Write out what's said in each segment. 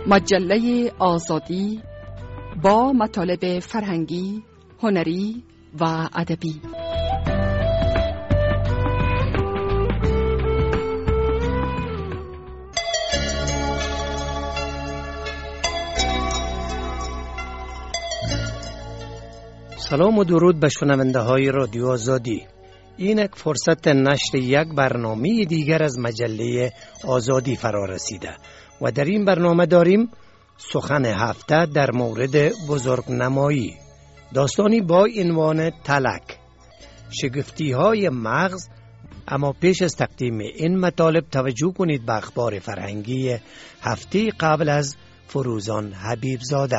مجله آزادی با مطالب فرهنگی، هنری و ادبی. سلام و درود به شنونده های رادیو آزادی. این یک فرصت نشر یک برنامه دیگر از مجله آزادی فرا رسیده و در این برنامه داریم سخن هفته در مورد بزرگنمایی، داستانی با عنوان تلک، شگفتی های مغز. اما پیش از تقدیم این مطالب توجه کنید به اخبار فرهنگی هفته قبل از فروزان حبیب زاده.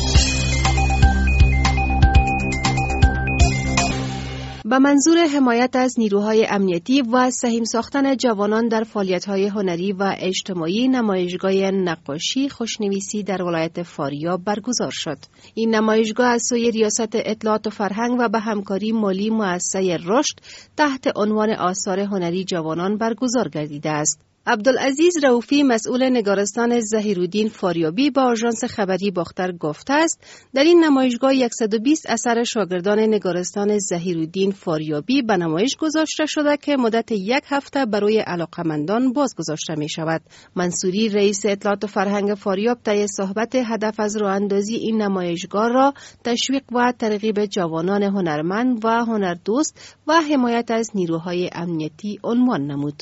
به منظور حمایت از نیروهای امنیتی و سهیم ساختن جوانان در فعالیت‌های هنری و اجتماعی، نمایشگاه نقاشی خوشنویسی در ولایت فاریاب برگزار شد. این نمایشگاه از سوی ریاست اطلاعات و فرهنگ و به همکاری مالی مؤسسه رشد تحت عنوان آثار هنری جوانان برگزار گردیده است. عبدالعزیز رؤوفی، مسئول نگارستان ظهیرالدین فاریابی، با آژانس خبری باختر گفته است در این نمایشگاه 120 اثر شاگردان نگارستان ظهیرالدین فاریابی به نمایش گذاشته شده که مدت یک هفته برای علاقمندان بازگذاشته می شود. منصوری، رئیس اطلاعات و فرهنگ فاریاب، طی صحبت هدف از راه اندازی این نمایشگاه را تشویق و ترغیب جوانان هنرمند و هنردوست و حمایت از نیروهای امنیتی عنوان نمود.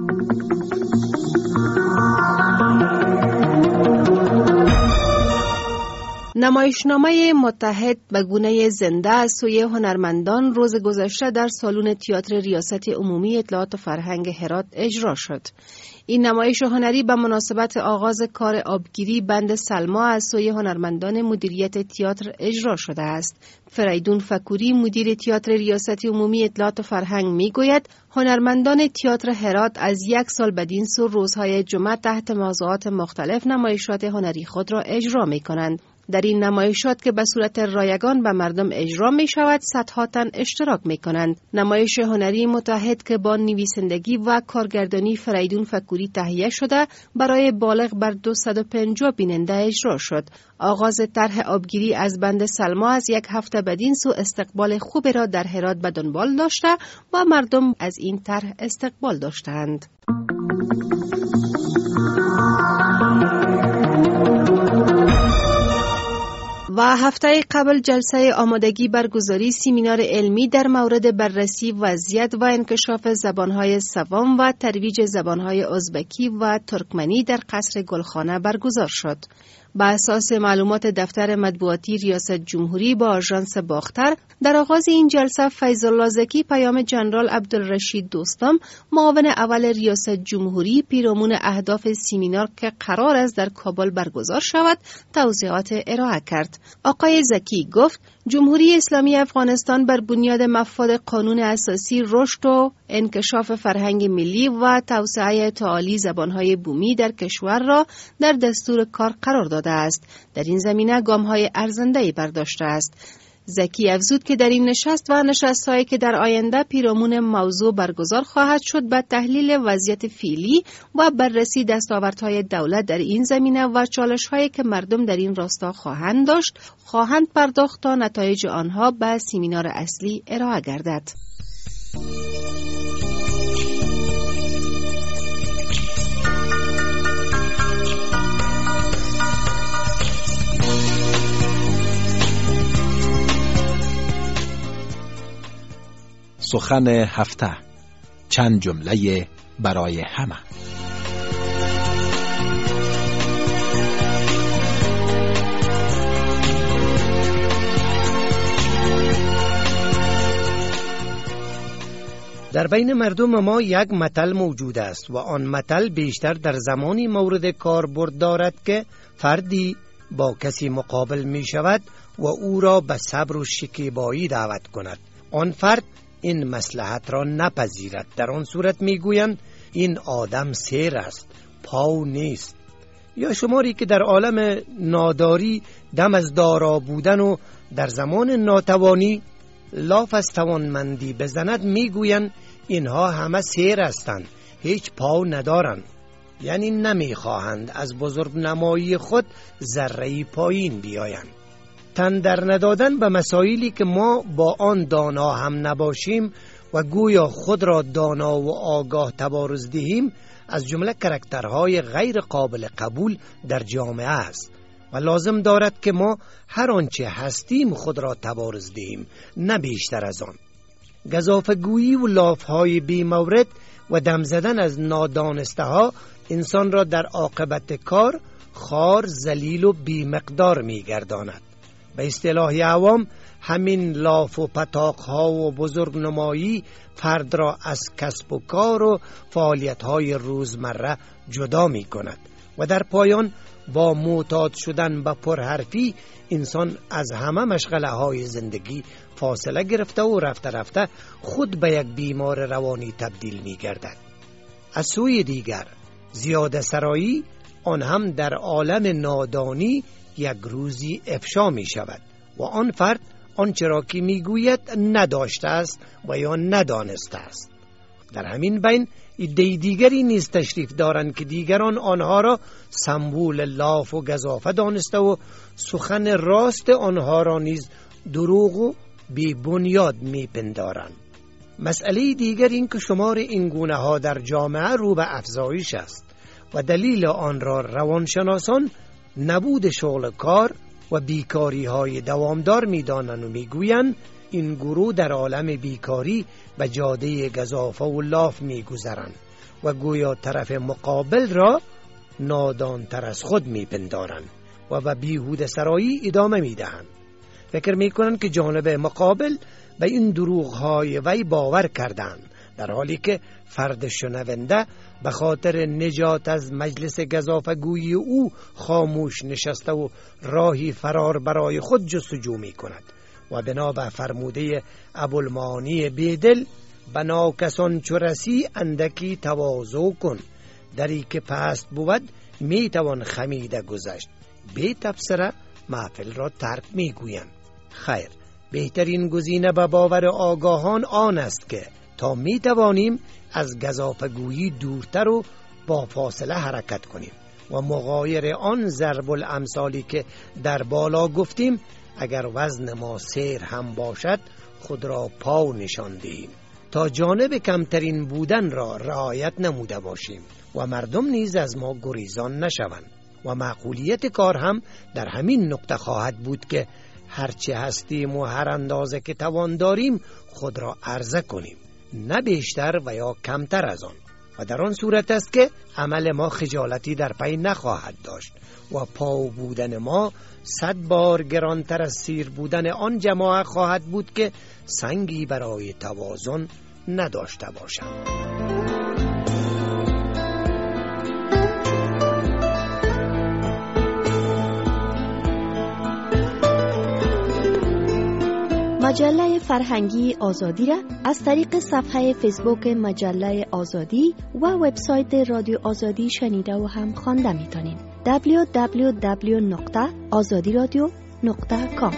نمایشنامه متحد به گونه زنده از سوی هنرمندان روز گذشته در سالن تئاتر ریاست عمومی اطلاعات و فرهنگ هرات اجرا شد. این نمایش هنری به مناسبت آغاز کار آبگیری بند سلما از سوی هنرمندان مدیریت تئاتر اجرا شده است. فریدون فکوری، مدیر تئاتر ریاست عمومی اطلاعات و فرهنگ، میگوید هنرمندان تئاتر هرات از یک سال بدین سو روزهای جمعه تحت موضوعات مختلف نمایشات هنری خود را اجرا می کنند. در این نمایشات که به صورت رایگان به مردم اجرا می شود، صدها تن اشتراک می کنند. نمایش هنری متحد که با نویسندگی و کارگردانی فریدون فکوری تهیه شده برای بالغ بر 250 بیننده اجرا شد. آغاز طرح آبگیری از بند سلما از یک هفته بدین سو استقبال خوب را در هرات به دنبال داشته و مردم از این طرح استقبال داشتند. و هفته قبل جلسه آمادگی برگزاری سمینار علمی در مورد بررسی وضعیت و انکشاف زبانهای سوم و ترویج زبانهای ازبکی و ترکمنی در قصر گلخانه برگزار شد. با اساس معلومات دفتر مطبوعاتی ریاست جمهوری با آژانس باختر، در آغاز این جلسه فیض الله زکی، پیام جنرال عبدالرشید دوستم، معاون اول ریاست جمهوری، پیرامون اهداف سمینار که قرار است در کابل برگزار شود، توضیحات ارائه کرد. آقای زکی گفت جمهوری اسلامی افغانستان بر بنیاد مفاد قانون اساسی رشد و انکشاف فرهنگ ملی و توسعه تعالی زبانهای بومی در کشور را در دستور کار قرار داده است. در این زمینه گام‌های ارزنده‌ای برداشته است. زکی افزود که در این نشست و نشست‌هایی که در آینده پیرامون موضوع برگزار خواهد شد به تحلیل وضعیت فعلی و بررسی دستاوردهای دولت در این زمینه و چالش‌هایی که مردم در این راستا خواهند داشت خواهند پرداخت تا نتایج آنها به سمینار اصلی ارائه گردد. سخن هفته، چند جمله برای همه. در بین مردم ما یک مثل موجود است و آن مثل بیشتر در زمانی مورد کاربرد دارد که فردی با کسی مقابل می شود و او را به صبر و شکیبایی دعوت کند. آن فرد این مصلحت را نپذیرد. در آن صورت میگویند این آدم سیر است، پاو نیست. یا شماری که در عالم ناداری دم از دارا بودن و در زمان ناتوانی لاف از توانمندی بزند میگویند اینها همه سیر هستند، هیچ پاو ندارند. یعنی نمیخواهند از بزرگ نمایی خود ذره‌ای پایین بیایند. تن در ندادن به مسائلی که ما با آن دانا هم نباشیم و گویا خود را دانا و آگاه تبارز دهیم از جمله کاراکترهای غیر قابل قبول در جامعه است و لازم دارد که ما هر آنچه هستیم خود را تبارز دهیم، نه بیشتر از آن. گزافه‌گویی و لافهای بی مورد و دم زدن از نادانسته ها انسان را در عاقبت کار خوار، ذلیل و بی مقدار می گرداند. به اصطلاح عوام همین لاف و پتاق ها و بزرگ نمایی فرد را از کسب و کار و فعالیت های روزمره جدا می کند و در پایان با معتاد شدن به پرحرفی انسان از همه مشغله های زندگی فاصله گرفته و رفته رفته خود به یک بیمار روانی تبدیل می گردد. از سوی دیگر زیاده سرایی آن هم در عالم نادانی یک روزی افشا می شود و آن فرد آنچه را که می گوید نداشته است و یا ندانسته است. در همین بین ایده دیگری نیز تشریف دارند که دیگران آنها را سمبول لاف و گزافه دانسته و سخن راست آنها را نیز دروغ و بی بنیاد می پندارند. مسئله دیگر این که شمار این گونه ها در جامعه رو به افزایش است و دلیل آن را روانشناسان نبود شغل کار و بیکاری های دوامدار می دانند و می گویند این گروه در عالم بیکاری به جاده گزافه و لاف می گذرند و گویا طرف مقابل را نادان تر از خود می پندارند و به بیهوده سرایی ادامه می دهند. فکر می کنند که جانب مقابل به این دروغ های وی باور کردند، در حالی که فرد شنونده به خاطر نجات از مجلس گزافه گویی او خاموش نشسته و راهی فرار برای خود جستجو می کند و بنا به فرموده ابوالمعانی بیدل بنا کسان چو رسی اندکی تواضع کن، دری که پست بود می توان خمیده گذشت، بی تبصره محفل را ترک می گویند. خیر، بهترین گزینه به باور آگاهان آن است که تا می توانیم از گزافه گویی دورتر و با فاصله حرکت کنیم و مغایر آن ضرب الامثالی که در بالا گفتیم اگر وزن ما سیر هم باشد خود را پا نشان دهیم تا جانب کمترین بودن را رعایت نموده باشیم و مردم نیز از ما گریزان نشوند و معقولیت کار هم در همین نقطه خواهد بود که هرچه هستیم و هر اندازه که توان داریم خود را عرضه کنیم، نه بیشتر و یا کمتر از آن، و در آن صورت است که عمل ما خجالتی در پی نخواهد داشت و پا بودن ما 100 بار گرانتر از سیر بودن آن جماعت خواهد بود که سنگی برای توازن نداشته باشند. مجله فرهنگی آزادی را از طریق صفحه فیسبوک مجله آزادی و وبسایت رادیو آزادی شنیده و هم خوانده می‌تونید. www.azadiradio.com.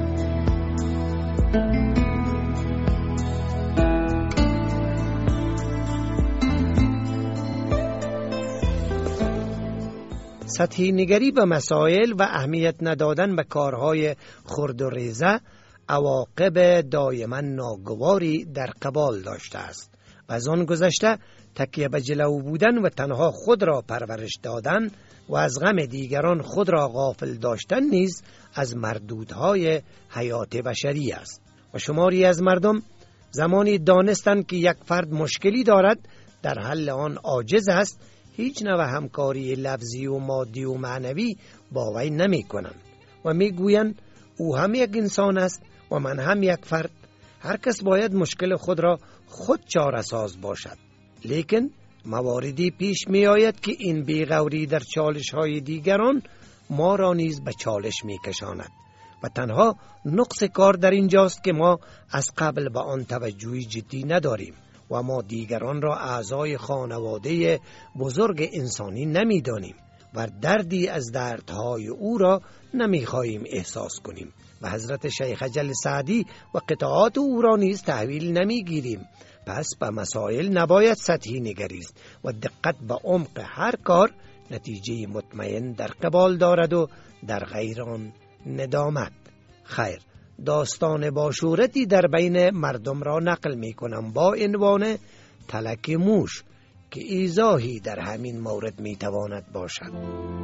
سطحی نگری به مسائل و اهمیت ندادن به کارهای خرد و ریزه عواقب دائما ناگواری در قبال داشته است و از آن گذشته تکیه به جلو بودن و تنها خود را پرورش دادن و از غم دیگران خود را غافل داشتن نیز از مردودهای حیات بشری است و شماری از مردم زمانی دانستند که یک فرد مشکلی دارد در حل آن عاجز است، هیچ نوع همکاری لفظی و مادی و معنوی با وی نمی کنند و می گویند او هم یک انسان است و من هم یک فرد، هر کس باید مشکل خود را خود چاره ساز باشد. لیکن مواردی پیش می آید که این بیغوری در چالش های دیگران ما را نیز به چالش می کشاند و تنها نقص کار در اینجاست که ما از قبل به آن توجهی جدی نداریم و ما دیگران را اعضای خانواده بزرگ انسانی نمی دانیم و دردی از دردهای او را نمی خواهیم احساس کنیم و حضرت شیخ اجل سعدی و قطعات او را نیز تحویل نمی گیریم. پس به مسائل نباید سطحی نگریست و دقت به عمق هر کار نتیجه مطمئن در قبال دارد و در غیر آن ندامت. خیر، داستان باشورتی در بین مردم را نقل می کنم با عنوان تلک موش که ایضاحی در همین مورد می تواند باشد.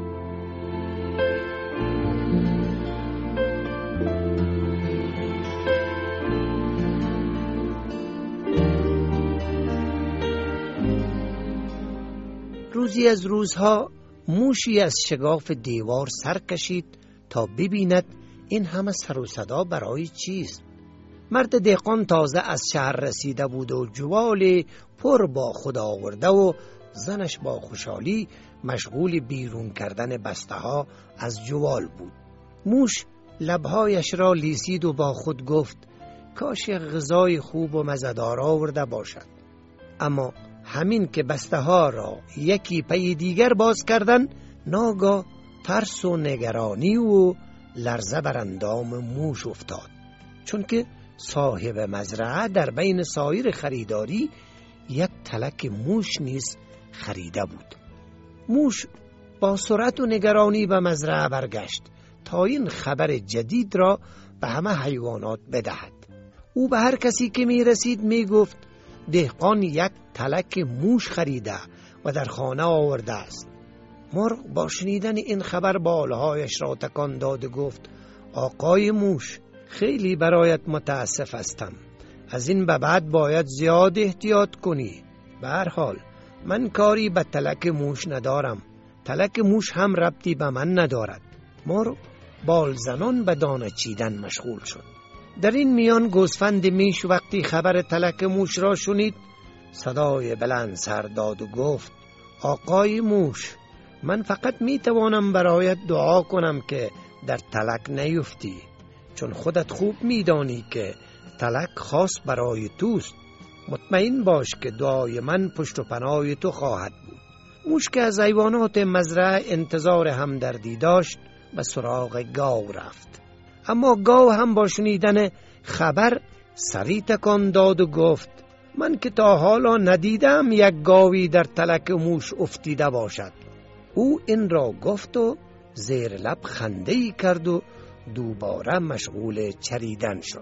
روزی از روزها موشی از شگاف دیوار سر کشید تا ببیند این همه سر و صدا برای چیست. مرد دهقان تازه از شهر رسیده بود و جوال پر با خود آورده و زنش با خوشحالی مشغول بیرون کردن بسته ها از جوال بود. موش لبهایش را لیسید و با خود گفت کاش غذای خوب و مزه‌دار آورده باشد. اما همین که بسته ها را یکی پی دیگر باز کردن، ناگاه ترس و نگرانی و لرزه بر اندام موش افتاد، چون که صاحب مزرعه در بین سایر خریداری یک تلک موش نیز خریده بود. موش با سرعت و نگرانی به مزرعه برگشت تا این خبر جدید را به همه حیوانات بدهد. او به هر کسی که می رسید می گفت دهقان یک تلک موش خریده و در خانه آورده است. مرغ با شنیدن این خبر بالهایش را تکان داد و گفت آقای موش، خیلی برایت متاسف هستم. از این به بعد باید زیاد احتیاط کنی. به هر حال من کاری به تلک موش ندارم. تلک موش هم ربطی به من ندارد. مرغ بال زنان به دانه چیدن مشغول شد. در این میان گوسفند میش وقتی خبر تلک موش را شنید صدای بلند سر داد و گفت آقای موش، من فقط می توانم برایت دعا کنم که در تلک نیفتی، چون خودت خوب می دانی که تلک خاص برای توست. مطمئن باش که دعای من پشت و پناه تو خواهد بود. موش که از حیوانات مزرعه انتظار همدردی داشت به سراغ گاو رفت. اما گاو هم با شنیدن خبر سری تکان داد و گفت من که تا حالا ندیدم یک گاوی در تلک موش افتیده باشد. او این را گفت و زیر لب خنده‌ای کرد و دوباره مشغول چریدن شد.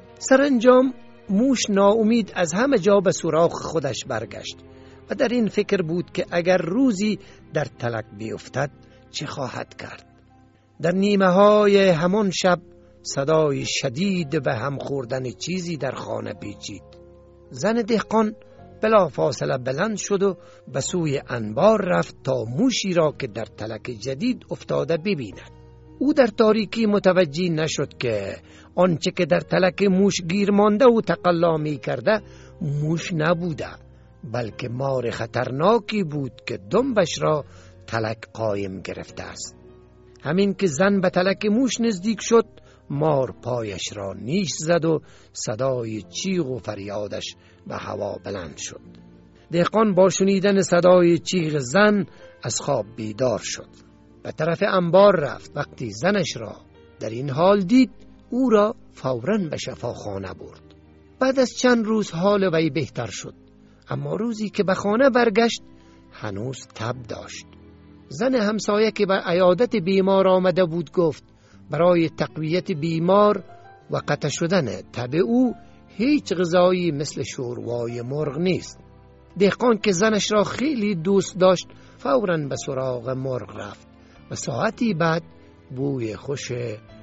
سرانجام موش ناامید از همه جا به سراغ خودش برگشت و در این فکر بود که اگر روزی در تلک بیفتد چه خواهد کرد. در نیمه های همان شب صدای شدید به هم خوردن چیزی در خانه پیچید. زن دهقان بلا فاصله بلند شد و به سوی انبار رفت تا موشی را که در تلک جدید افتاده ببیند. او در تاریکی متوجه نشد که آنچه که در تلک موش گیر مانده و تقلا می کرده موش نبوده، بلکه مار خطرناکی بود که دنبش را تلک قایم گرفته است. همین که زن به تلک موش نزدیک شد، مار پایش را نیش زد و صدای چیغ و فریادش به هوا بلند شد. دهقان با شنیدن صدای چیغ زن از خواب بیدار شد. به طرف انبار رفت. وقتی زنش را در این حال دید، او را فوراً به شفاخانه برد. بعد از چند روز حال وی بهتر شد، اما روزی که به خانه برگشت هنوز تب داشت. زن همسایه که به عیادت بیمار آمده بود گفت برای تقویت بیمار و قطع شدن تب او هیچ غذایی مثل شوروای مرغ نیست. دهقان که زنش را خیلی دوست داشت فوراً به سراغ مرغ رفت و ساعتی بعد بوی خوش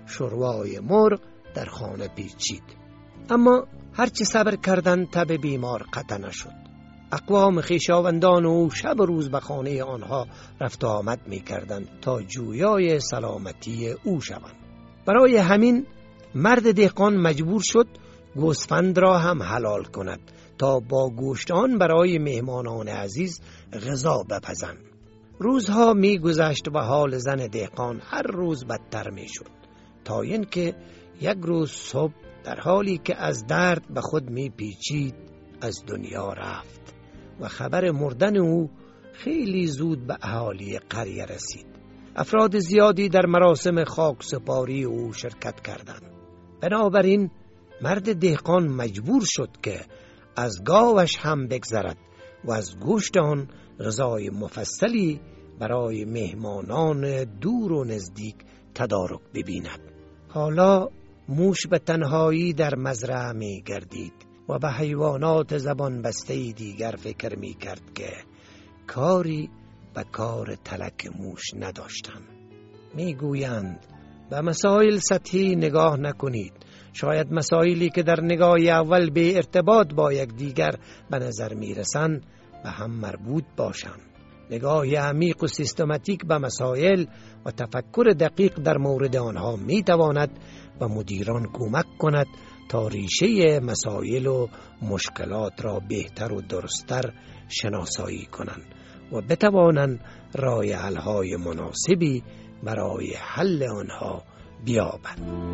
شوروای مرغ در خانه پیچید. اما هرچی صبر کردن تب بیمار قطع نشد. اقوام خویشاوندان او شب و روز به خانه آنها رفت و آمد می کردند تا جویای سلامتی او شوند. برای همین مرد دهقان مجبور شد گوسفند را هم حلال کند تا با گوشت آن برای مهمانان عزیز غذا بپزند. روزها می گذشت و حال زن دهقان هر روز بدتر می شد تا اینکه یک روز صبح در حالی که از درد به خود می پیچید از دنیا رفت و خبر مردن او خیلی زود به اهالی قریه رسید. افراد زیادی در مراسم خاکسپاری او شرکت کردند. بنابراین مرد دهقان مجبور شد که از گاوش هم بگذرد و از گوشت آن غذای مفصلی برای مهمانان دور و نزدیک تدارک ببیند. حالا موش به تنهایی در مزرعه می گردید و به حیوانات زبان بسته دیگر فکر می کرد که کاری به کار تلک موش نداشتند. می گویند به مسائل سطحی نگاه نکنید. شاید مسائلی که در نگاه اول به ارتباط با یک دیگر به نظر می رسند به هم مربوط باشند. نگاه عمیق و سیستماتیک به مسائل و تفکر دقیق در مورد آنها می تواند به مدیران کمک کند تا ریشه مسائل و مشکلات را بهتر و درستر شناسایی کنند و بتوانند راه حل‌های مناسبی برای حل آنها بیابند.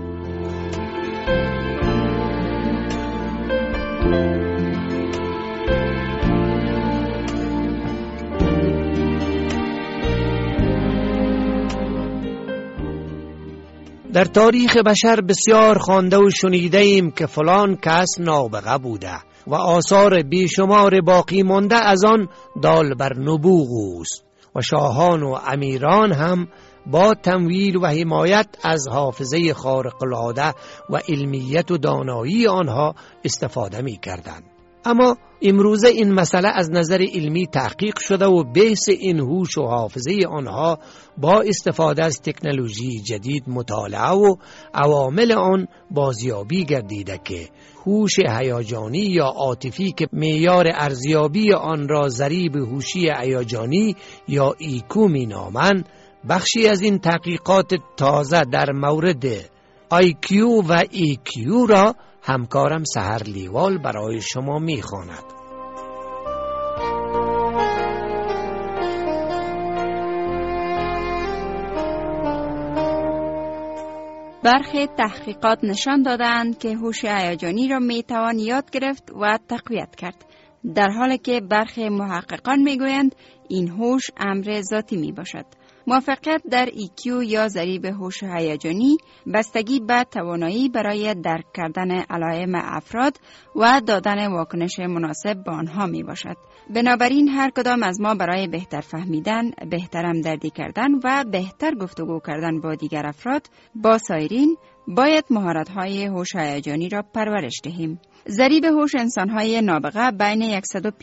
در تاریخ بشر بسیار خوانده و شنیده ایم که فلان کس نابغه بوده و آثار بیشمار باقی مانده از آن دال بر نبوغ اوست و شاهان و امیران هم با تمویل و حمایت از حافظه خارق العاده و علمیت و دانایی آنها استفاده می کردند. اما امروزه این مسئله از نظر علمی تحقیق شده و بحث این هوش و حافظه آنها با استفاده از تکنولوژی جدید مطالعه و عوامل آن بازیابی گردیده که هوش هیجانی یا عاطفی که معیار ارزیابی آن را ضریب هوشی هیجانی یا ایکو می نامند، بخشی از این تحقیقات تازه در مورد IQ و EQ را همکارم سحر لیوال برای شما می‌خواند. برخی تحقیقات نشان دادند که هوش هیجانی را میتوان یاد گرفت و تقویت کرد، در حالی که برخی محققان میگویند این هوش امر ذاتی می باشد. موفقیت در EQ یا ضریب هوش هیجانی بستگی به توانایی برای درک کردن علائم افراد و دادن واکنش مناسب به آنها می باشد. بنابراین هر کدام از ما برای بهتر فهمیدن، بهتر همدردی کردن و بهتر گفتگو کردن با دیگر افراد، با سایرین، باید مهارت‌های هوش هیجانی را پرورش دهیم. ضریب هوش انسان‌های نابغه بین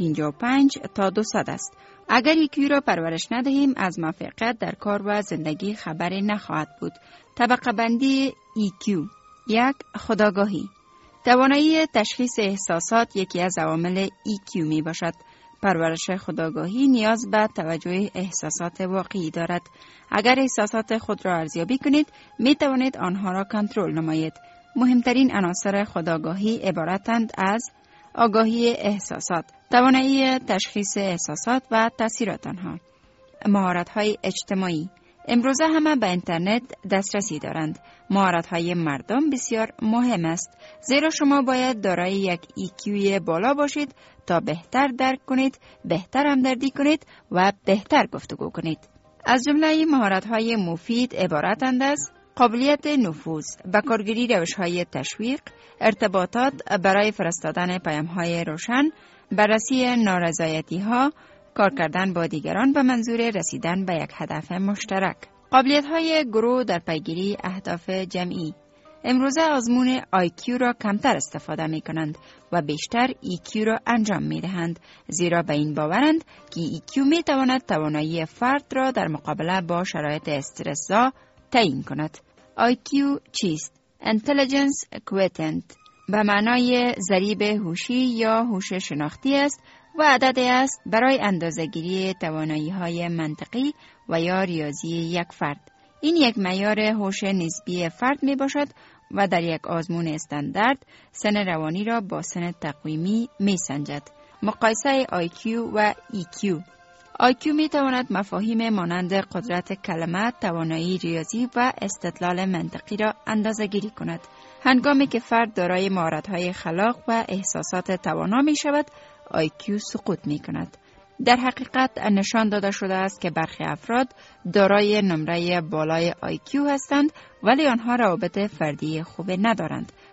155 تا 200 است. اگر EQ را پرورش ندهیم از موفقیت در کار و زندگی خبری نخواهد بود. طبقه بندی EQ. 1. خودآگاهی. توانایی تشخیص احساسات یکی از عوامل EQ می باشد. پرورش خودآگاهی نیاز به توجه احساسات واقعی دارد. اگر احساسات خود را ارزیابی کنید، می توانید آنها را کنترل نمایید. مهمترین عناصر خودآگاهی عبارتند از آگاهی احساسات، توانایی تشخیص احساسات و تاثیرات آنها. مهارت‌های اجتماعی. امروزه همه به اینترنت دسترسی دارند. مهارت‌های مردم بسیار مهم است، زیرا شما باید دارای یک EQ بالا باشید تا بهتر درک کنید، بهتر همدردی کنید و بهتر گفتگو کنید. از جمله مهارت‌های مفید عبارتند از قابلیت نفوذ، به کارگیری روش‌های تشویق، ارتباطات برای فرستادن پیام‌های روشن، بررسی نارضایتی‌ها، کار کردن با دیگران به منظور رسیدن به یک هدف مشترک. قابلیت‌های گروه در پیگیری اهداف جمعی. امروزه آزمون IQ را کمتر استفاده می‌کنند و بیشتر EQ را انجام می‌دهند، زیرا به این باورند که EQ می‌تواند توانایی فرد را در مقابله با شرایط استرس‌زا تعیین کند. IQ چیست؟ Intelligence Quotient به معنای ضریب هوشی یا هوش شناختی است و عددی است برای اندازه‌گیری توانایی‌های منطقی و یا ریاضی یک فرد. این یک معیار هوش نسبی فرد می باشد و در یک آزمون استاندارد سن روانی را با سن تقویمی می سنجد. مقایسه IQ و EQ. IQ می تواند مفاهیم مانند قدرت کلمه، توانایی ریاضی و استدلال منطقی را اندازه‌گیری کند. هنگامی که فرد دارای مهارت‌های خلاق و احساسات توانا می شود، IQ سقوط می کند. در حقیقت نشان داده شده است که برخی افراد دارای نمره بالای IQ هستند ولی آنها روابط فردی خوب ندارند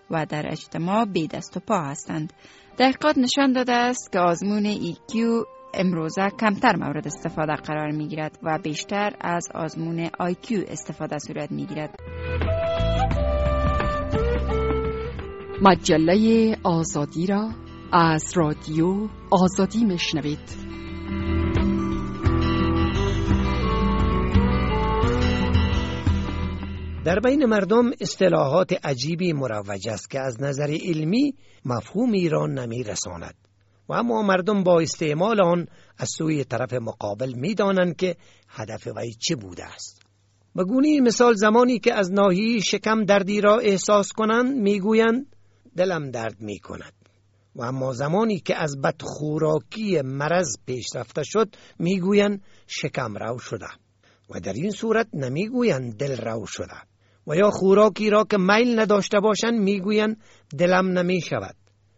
و در اجتماع بی دست و پا هستند. تحقیقات نشان داده است که آزمون EQ امروزه کمتر مورد استفاده قرار می گیرد و بیشتر از آزمون IQ استفاده صورت می گیرد. مجله آزادی را از رادیو آزادی میشنوید. در بین مردم اصطلاحات عجیبی مروج است که از نظر علمی مفهومی را نمی رساند و اما مردم با استعمال آن از سوی طرف مقابل می دانند که هدف وی چه بوده است. به گونه مثال زمانی که از ناحیه شکم دردی را احساس کنند می گویند دلم درد می کند و اما زمانی که از بدخوراکی مرض پیش رفته شد می گویند شکم رو شده و در این صورت نمی گویند دل رو شده. و یا خوراکی را که میل نداشته باشند میگویند دلم نمی شود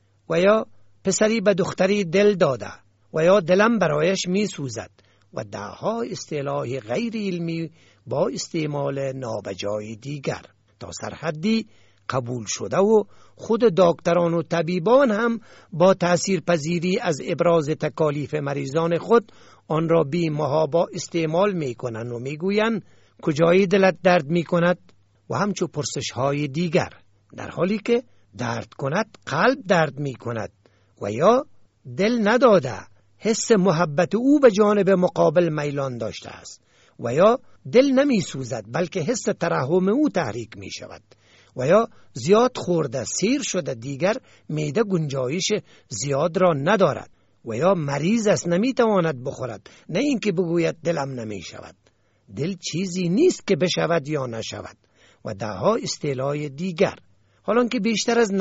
و یا پسری به دختری دل داده و یا دلم برایش می سوزد و دهها اصطلاح غیر علمی با استعمال نابجای دیگر تا سرحدی قبول شده و خود دکتران و طبیبان هم با تأثیرپذیری از ابراز تکالیف مریضان خود آن را بی محابا استعمال می کنند و می گویند کجای دلت درد می کند و همچو پرسش های دیگر، در حالی که درد کند قلب درد می کند و یا دل نداده حس محبت او به جانب مقابل میلان داشته است و یا دل نمی سوزد بلکه حس ترحم او تحریک می شود و یا زیاد خورده سیر شده دیگر معده گنجایش زیاد را ندارد و یا مریض است نمی تواند بخورد، نه اینکه بگوید دلم نمی شود. دل چیزی نیست که بشود یا نشود و دهها اصطلاح دیگر. حالان که بیشتر از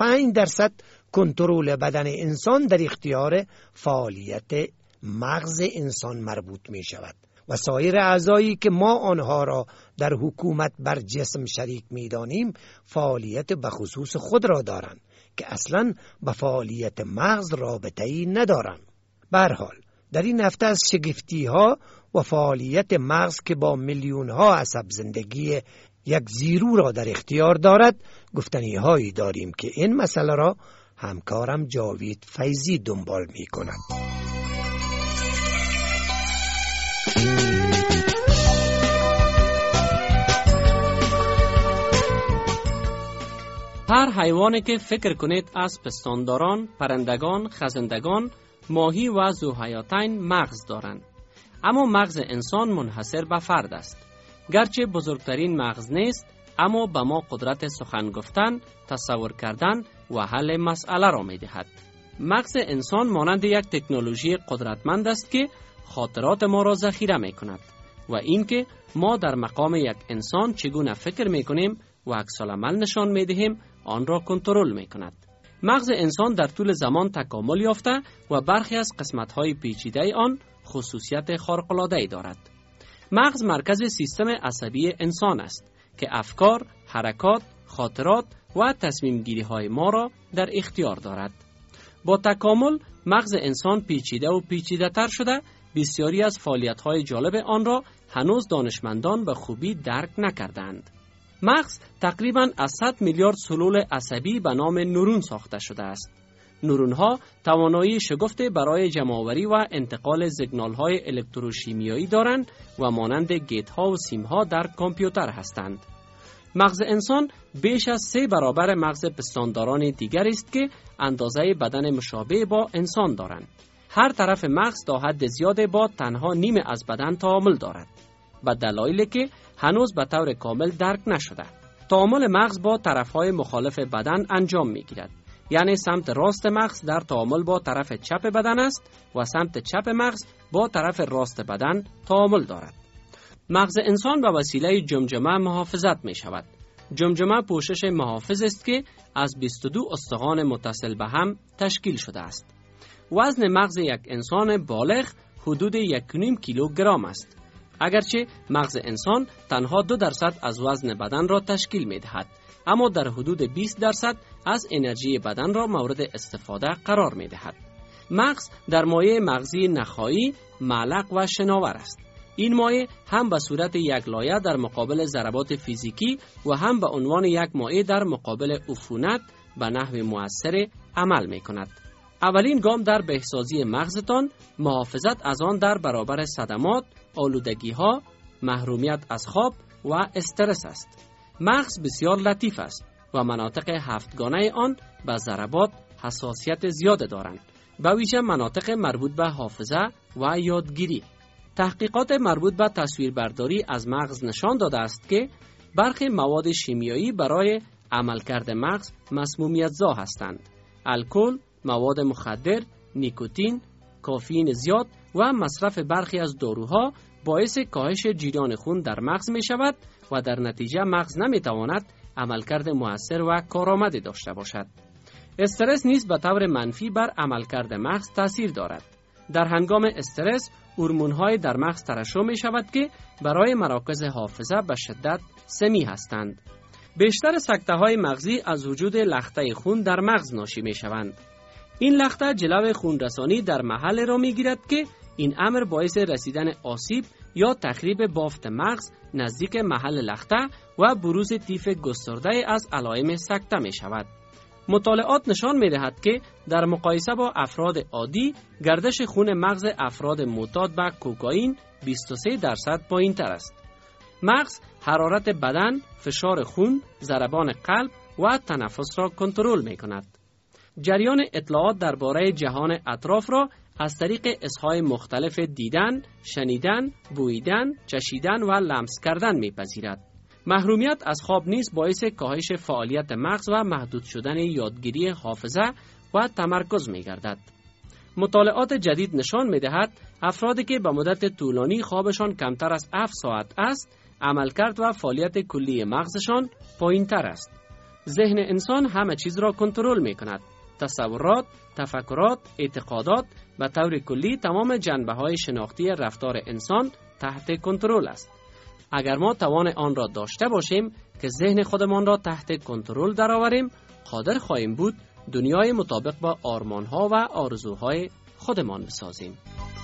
95% کنترل بدن انسان در اختیار فعالیت مغز انسان مربوط می شود و سایر اعضایی که ما آنها را در حکومت بر جسم شریک می دانیم فعالیت بخصوص خود را دارند که اصلاً با فعالیت مغز رابطه‌ای ندارند. به هر حال در این هفته از شگفتی ها و فعالیت مغز که با میلیون ها عصب زندگی یک زیرو را در اختیار دارد گفتنی هایی داریم که این مسئله را همکارم جاوید فیضی دنبال می کند. هر حیوانی که فکر کنید از پستانداران، پرندگان، خزندگان، ماهی و ذوحیاتین مغز دارند. اما مغز انسان منحصر به فرد است. گرچه بزرگترین مغز نیست، اما به ما قدرت سخن گفتن، تصور کردن و حل مسئله را می دهد. مغز انسان مانند یک تکنولوژی قدرتمند است که خاطرات ما را ذخیره می کند و اینکه ما در مقام یک انسان چگونه فکر می کنیم و عکس‌العمل نشان می دهیم آن را کنترل می کند. مغز انسان در طول زمان تکامل یافته و برخی از قسمت‌های پیچیده آن خصوصیت خارق‌العاده‌ای دارد. مغز مرکز سیستم عصبی انسان است که افکار، حرکات، خاطرات و تصمیم گیری های ما را در اختیار دارد. با تکامل مغز انسان پیچیده و پیچیده تر شده، بسیاری از فعالیت های جالب آن را هنوز دانشمندان به خوبی درک نکردند. مغز تقریباً از 100 میلیارد سلول عصبی به نام نورون ساخته شده است. نورون ها توانایی شگفتی برای جمع‌آوری و انتقال سیگنال های الکتروشیمیایی دارند و مانند گیت ها و سیم ها در کامپیوتر هستند. مغز انسان بیش از 3 برابر مغز پستانداران دیگر است که اندازه بدن مشابه با انسان دارند. هر طرف مغز تا حد زیاد با تنها نیمه از بدن تعامل دارد، به دلایلی که هنوز به طور کامل درک نشده. تعامل مغز با طرفهای مخالف بدن انجام می‌گیرد. یعنی سمت راست مغز در تعامل با طرف چپ بدن است و سمت چپ مغز با طرف راست بدن تعامل دارد. مغز انسان به وسیله جمجمه محافظت می شود. جمجمه پوشش محافظ است که از 22 استخوان متصل به هم تشکیل شده است. وزن مغز یک انسان بالغ حدود 1.5 کیلوگرم است. اگرچه مغز انسان تنها 2% از وزن بدن را تشکیل می دهد، اما در حدود 20% از انرژی بدن را مورد استفاده قرار می دهد. مغز در مایع مغزی نخایی، معلق و شناور است. این مایع هم به صورت یک لایه در مقابل ضربات فیزیکی و هم به عنوان یک مایع در مقابل عفونت به نحو مؤثر عمل می کند. اولین گام در بهسازی مغزتان محافظت از آن در برابر صدمات، آلودگی‌ها، محرومیت از خواب و استرس است. مغز بسیار لطیف است و مناطق هفتگانه آن به ضربات حساسیت زیاد دارند، به ویژه مناطق مربوط به حافظه و یادگیری. تحقیقات مربوط به تصویربرداری از مغز نشان داده است که برخی مواد شیمیایی برای عملکرد مغز مسمومیت‌زا هستند. الکل، مواد مخدر، نیکوتین، کافئین زیاد و مصرف برخی از داروها باعث کاهش جریان خون در مغز می شود و در نتیجه مغز نمی تواند عملکرد مؤثر و کارآمدی داشته باشد. استرس نیز به طور منفی بر عملکرد مغز تاثیر دارد. در هنگام استرس هورمون‌های در مغز ترشح می شود که برای مراکز حافظه به شدت سمی هستند. بیشتر سکته‌های مغزی از وجود لخته خون در مغز ناشی می شوند. این لخته جلو خونرسانی در محل را می گیرد که این امر باعث رسیدن آسیب یا تخریب بافت مغز نزدیک محل لخته و بروز طیف گسترده از علائم سکته می شود. مطالعات نشان می دهد که در مقایسه با افراد عادی گردش خون مغز افراد معتاد به کوکائین 23% پایین‌تر است. مغز حرارت بدن، فشار خون، ضربان قلب و تنفس را کنترل می کند. جریان اطلاعات درباره جهان اطراف را از طریق حس‌های مختلف دیدن، شنیدن، بوییدن، چشیدن و لمس کردن می‌پذیرد. محرومیت از خواب نیز باعث کاهش فعالیت مغز و محدود شدن یادگیری حافظه و تمرکز می‌گردد. مطالعات جدید نشان می‌دهد افرادی که به مدت طولانی خوابشان کمتر از 7 ساعت است، عملکرد و فعالیت کلی مغزشان پایین‌تر است. ذهن انسان همه چیز را کنترل می‌کند. تصورات، تفکرات، اعتقادات و طور کلی تمام جنبه‌های شناختی رفتار انسان تحت کنترل است. اگر ما توان آن را داشته باشیم که ذهن خودمان را تحت کنترل درآوریم، قادر خواهیم بود دنیای مطابق با آرمان‌ها و آرزوهای خودمان بسازیم.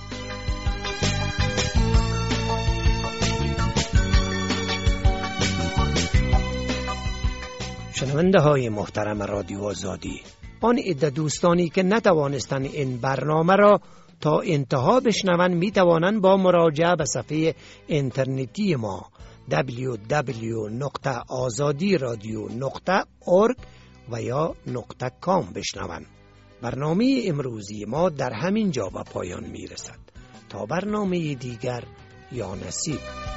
شنونده های محترم رادیو آزادی، آن عده دوستانی که نتوانستند این برنامه را تا انتها بشنوند می توانند با مراجعه به صفحه اینترنتی ما www.azadiradio.org و یا .com بشنوند. برنامه امروزی ما در همین جا به پایان می رسد. تا برنامه دیگر، یا نصیب.